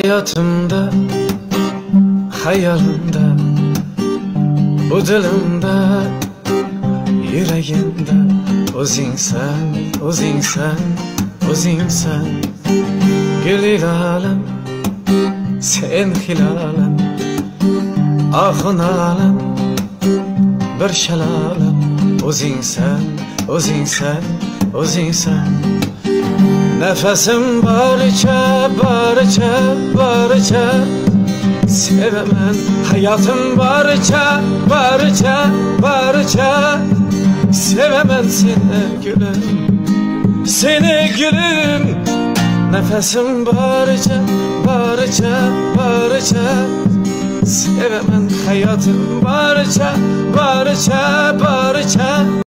Hayatımda, hayalimde, bu dilimde, yüreğimde o'zingsan, o'zingsan, o'zingsan. Gül ilalem, sen hilalem, ahın alem, bir şalalem. O'zingsan, o'zingsan, o'zingsan. Nefesim barça, barça, barça sevemen. Hayatım barça, barça, barça sevemen seni gülüm, seni gülüm. Nefesim barça, barça, barça sevemen. Hayatım barça, barça, barça